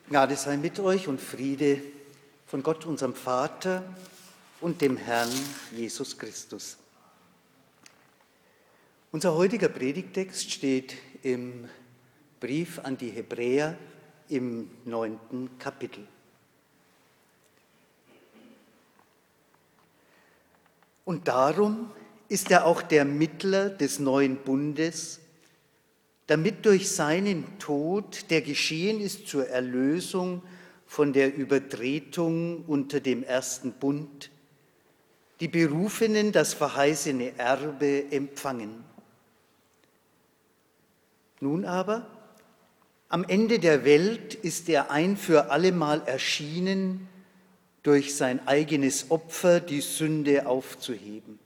Gnade sei mit euch und Friede von Gott, unserem Vater und dem Herrn Jesus Christus. Unser heutiger Predigtext steht im Brief an die Hebräer im 9. Kapitel. Und darum ist er auch der Mittler des neuen Bundes, damit durch seinen Tod, der geschehen ist zur Erlösung von der Übertretung unter dem ersten Bund, die Berufenen das verheißene Erbe empfangen. Nun aber, am Ende der Welt ist er ein für allemal erschienen, durch sein eigenes Opfer die Sünde aufzuheben.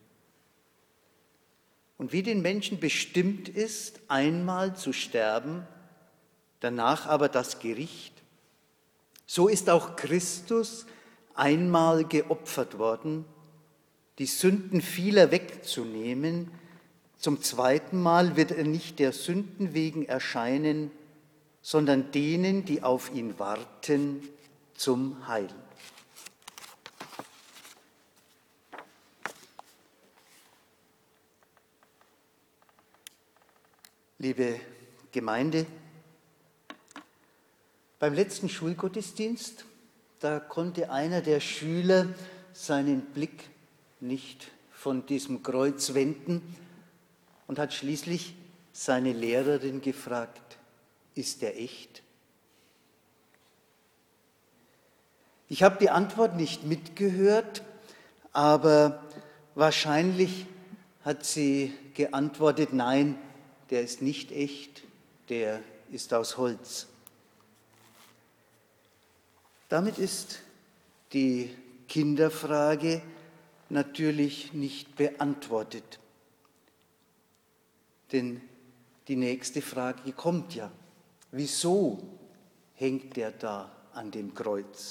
Und wie den Menschen bestimmt ist, einmal zu sterben, danach aber das Gericht, so ist auch Christus einmal geopfert worden, die Sünden vieler wegzunehmen. Zum zweiten Mal wird er nicht der Sünden wegen erscheinen, sondern denen, die auf ihn warten, zum Heil. Liebe Gemeinde, beim letzten Schulgottesdienst, da konnte einer der Schüler seinen Blick nicht von diesem Kreuz wenden und hat schließlich seine Lehrerin gefragt: Ist der echt? Ich habe die Antwort nicht mitgehört, aber wahrscheinlich hat sie geantwortet: Nein, der ist nicht echt, der ist aus Holz. Damit ist die Kinderfrage natürlich nicht beantwortet. Denn die nächste Frage kommt ja: Wieso hängt der da an dem Kreuz?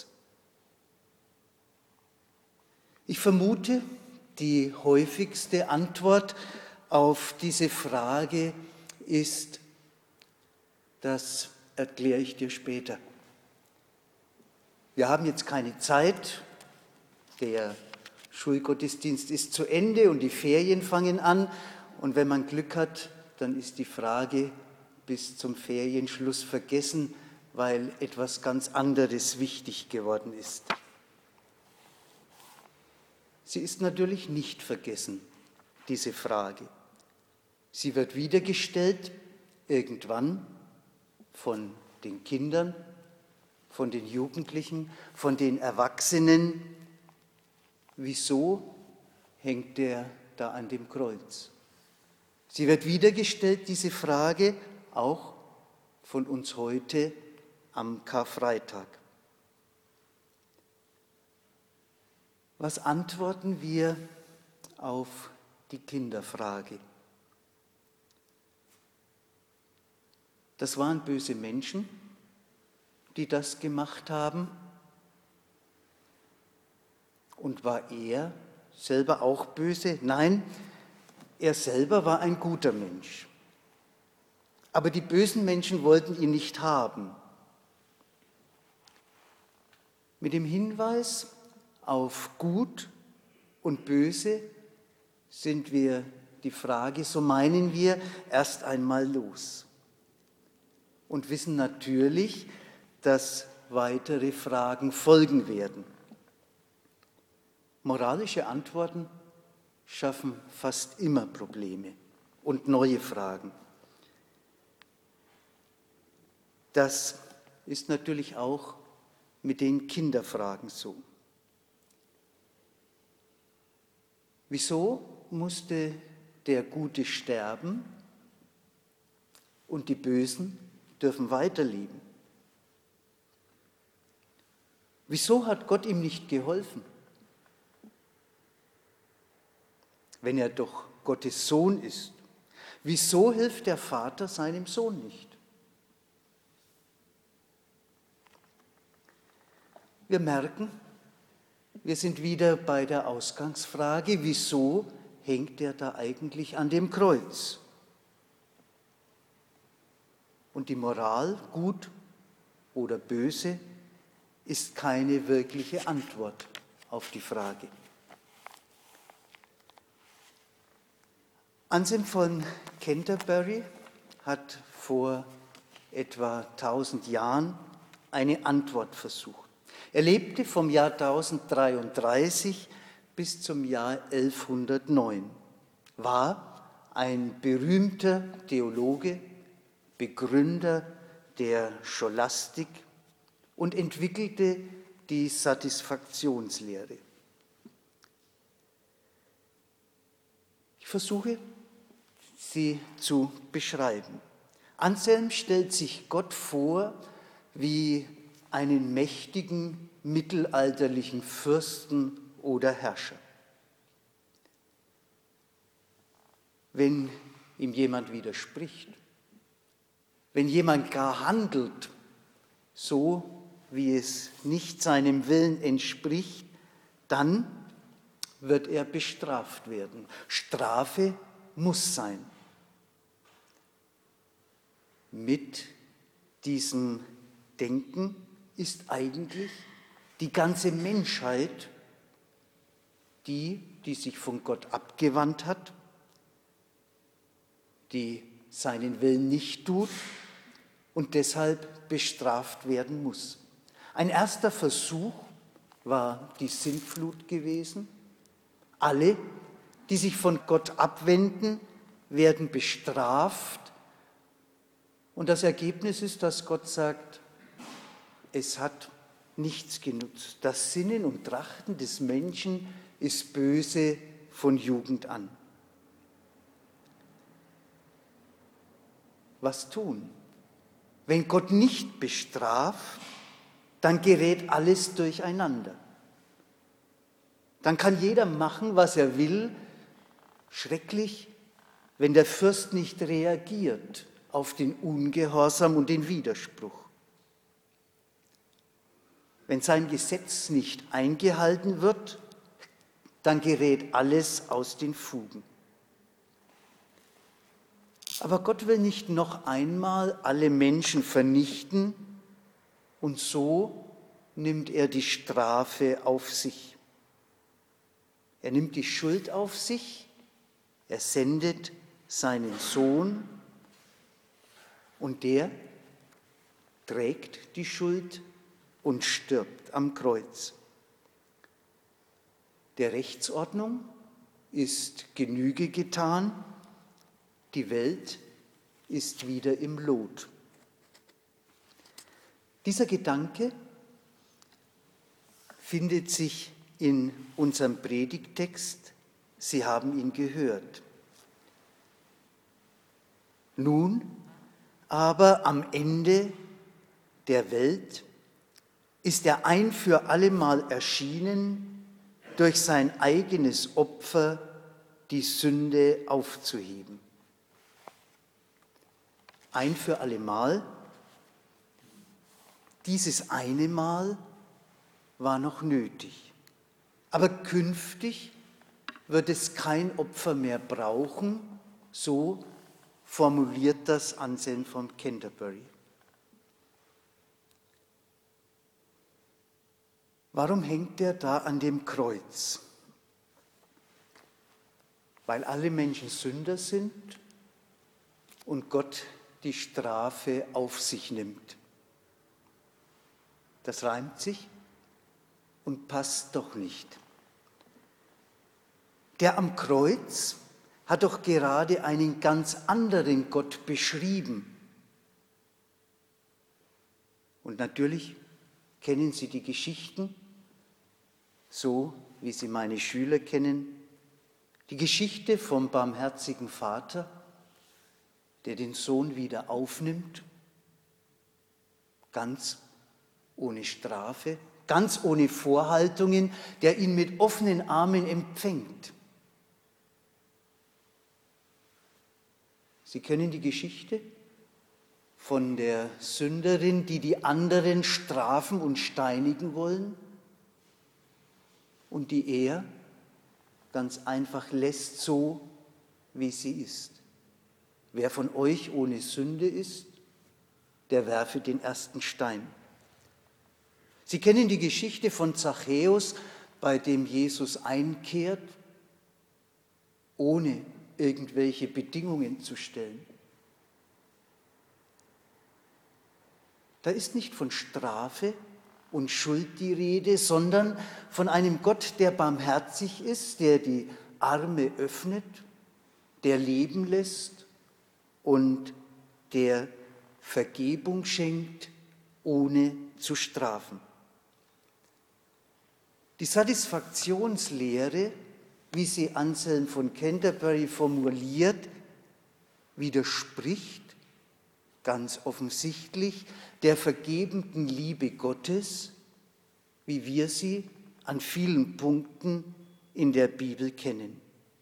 Ich vermute, die häufigste Antwort auf diese Frage ist: Das erkläre ich dir später. Wir haben jetzt keine Zeit, der Schulgottesdienst ist zu Ende und die Ferien fangen an. Und wenn man Glück hat, dann ist die Frage bis zum Ferienschluss vergessen, weil etwas ganz anderes wichtig geworden ist. Sie ist natürlich nicht vergessen, diese Frage. Sie wird wieder gestellt, irgendwann, von den Kindern, von den Jugendlichen, von den Erwachsenen. Wieso hängt der da an dem Kreuz? Sie wird wieder gestellt, diese Frage, auch von uns heute am Karfreitag. Was antworten wir auf die Kinderfrage? Das waren böse Menschen, die das gemacht haben. Und war er selber auch böse? Nein, er selber war ein guter Mensch. Aber die bösen Menschen wollten ihn nicht haben. Mit dem Hinweis auf Gut und Böse sind wir die Frage, so meinen wir, erst einmal los. Und wissen natürlich, dass weitere Fragen folgen werden. Moralische Antworten schaffen fast immer Probleme und neue Fragen. Das ist natürlich auch mit den Kinderfragen so. Wieso musste der Gute sterben und die Bösen dürfen weiterleben? Wieso hat Gott ihm nicht geholfen, wenn er doch Gottes Sohn ist? Wieso hilft der Vater seinem Sohn nicht? Wir merken, wir sind wieder bei der Ausgangsfrage: Wieso hängt er da eigentlich an dem Kreuz? Und die Moral, gut oder böse ist keine wirkliche Antwort auf die Frage. Anselm von Canterbury hat vor etwa 1000 Jahren eine Antwort versucht. Er lebte vom Jahr 1033 bis zum Jahr 1109, war ein berühmter Theologe, Begründer der Scholastik und entwickelte die Satisfaktionslehre. Ich versuche, sie zu beschreiben. Anselm stellt sich Gott vor wie einen mächtigen mittelalterlichen Fürsten oder Herrscher. Wenn ihm jemand widerspricht, wenn jemand gar handelt, so wie es nicht seinem Willen entspricht, dann wird er bestraft werden. Strafe muss sein. Mit diesem Denken ist eigentlich die ganze Menschheit, die sich von Gott abgewandt hat, die seinen Willen nicht tut und deshalb bestraft werden muss. Ein erster Versuch war die Sintflut gewesen. Alle, die sich von Gott abwenden, werden bestraft. Und das Ergebnis ist, dass Gott sagt, es hat nichts genutzt. Das Sinnen und Trachten des Menschen ist böse von Jugend an. Was tun? Wenn Gott nicht bestraft, dann gerät alles durcheinander. Dann kann jeder machen, was er will. Schrecklich, wenn der Fürst nicht reagiert auf den Ungehorsam und den Widerspruch. Wenn sein Gesetz nicht eingehalten wird, dann gerät alles aus den Fugen. Aber Gott will nicht noch einmal alle Menschen vernichten und so nimmt er die Strafe auf sich. Er nimmt die Schuld auf sich, er sendet seinen Sohn und der trägt die Schuld und stirbt am Kreuz. Der Rechtsordnung ist Genüge getan, die Welt ist wieder im Lot. Dieser Gedanke findet sich in unserem Predigttext, Sie haben ihn gehört. Nun aber am Ende der Welt ist er ein für allemal erschienen, durch sein eigenes Opfer die Sünde aufzuheben. Ein für allemal, dieses eine Mal war noch nötig. Aber künftig wird es kein Opfer mehr brauchen, so formuliert das Anselm von Canterbury. Warum hängt er da an dem Kreuz? Weil alle Menschen Sünder sind und Gott die Strafe auf sich nimmt. Das reimt sich und passt doch nicht. Der am Kreuz hat doch gerade einen ganz anderen Gott beschrieben. Und natürlich kennen Sie die Geschichten, so wie sie meine Schüler kennen. Die Geschichte vom barmherzigen Vater, der den Sohn wieder aufnimmt, ganz ohne Strafe, ganz ohne Vorhaltungen, der ihn mit offenen Armen empfängt. Sie kennen die Geschichte von der Sünderin, die die anderen strafen und steinigen wollen und die er ganz einfach lässt so, wie sie ist. Wer von euch ohne Sünde ist, der werfe den ersten Stein. Sie kennen die Geschichte von Zachäus, bei dem Jesus einkehrt, ohne irgendwelche Bedingungen zu stellen. Da ist nicht von Strafe und Schuld die Rede, sondern von einem Gott, der barmherzig ist, der die Arme öffnet, der leben lässt und der Vergebung schenkt, ohne zu strafen. Die Satisfaktionslehre, wie sie Anselm von Canterbury formuliert, widerspricht ganz offensichtlich der vergebenden Liebe Gottes, wie wir sie an vielen Punkten in der Bibel kennen.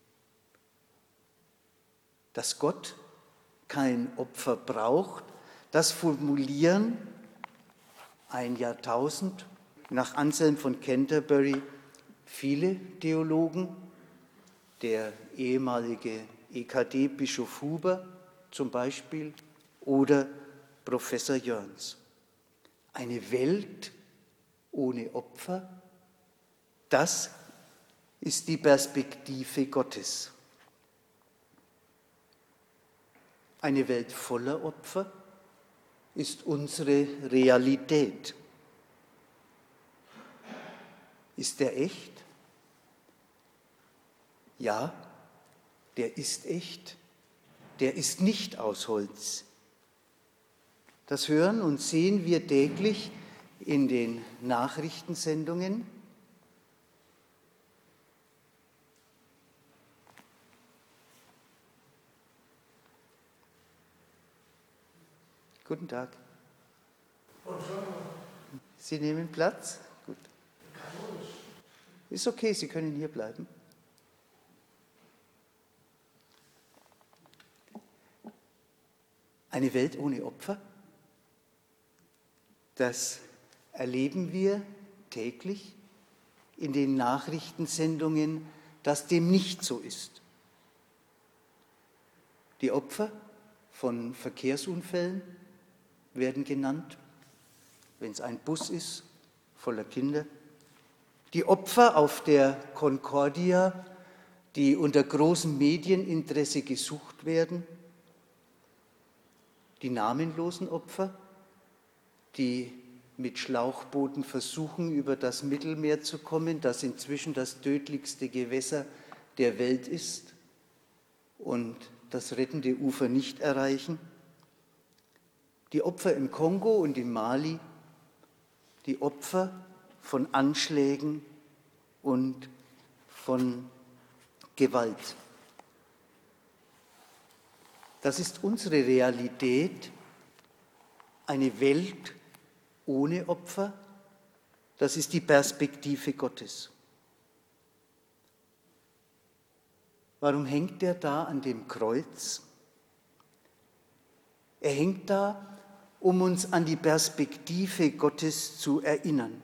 Dass Gott kein Opfer braucht, das formulieren ein Jahrtausend nach Anselm von Canterbury viele Theologen, der ehemalige EKD-Bischof Huber zum Beispiel oder Professor Jörns. Eine Welt ohne Opfer, das ist die Perspektive Gottes. Eine Welt voller Opfer ist unsere Realität. Ist der echt? Ja, der ist echt. Der ist nicht aus Holz. Das hören und sehen wir täglich in den Nachrichtensendungen. Guten Tag. Sie nehmen Platz? Gut. Ist okay, Sie können hier bleiben. Eine Welt ohne Opfer? Das erleben wir täglich in den Nachrichtensendungen, dass dem nicht so ist. Die Opfer von Verkehrsunfällen werden genannt, wenn es ein Bus ist, voller Kinder. Die Opfer auf der Concordia, die unter großem Medieninteresse gesucht werden. Die namenlosen Opfer, die mit Schlauchbooten versuchen, über das Mittelmeer zu kommen, das inzwischen das tödlichste Gewässer der Welt ist und das rettende Ufer nicht erreichen. Die Opfer im Kongo und im Mali, die Opfer von Anschlägen und von Gewalt. Das ist unsere Realität, eine Welt ohne Opfer, das ist die Perspektive Gottes. Warum hängt er da an dem Kreuz? Er hängt da, um uns an die Perspektive Gottes zu erinnern.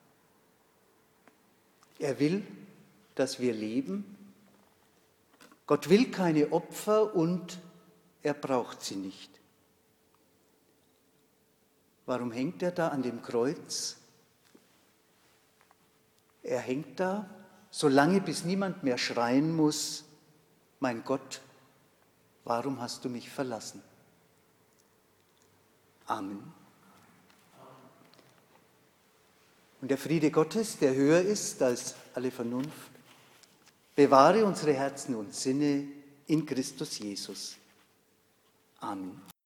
Er will, dass wir leben. Gott will keine Opfer und er braucht sie nicht. Warum hängt er da an dem Kreuz? Er hängt da, solange bis niemand mehr schreien muss, mein Gott, warum hast du mich verlassen? Amen. Und der Friede Gottes, der höher ist als alle Vernunft, bewahre unsere Herzen und Sinne in Christus Jesus. Amen.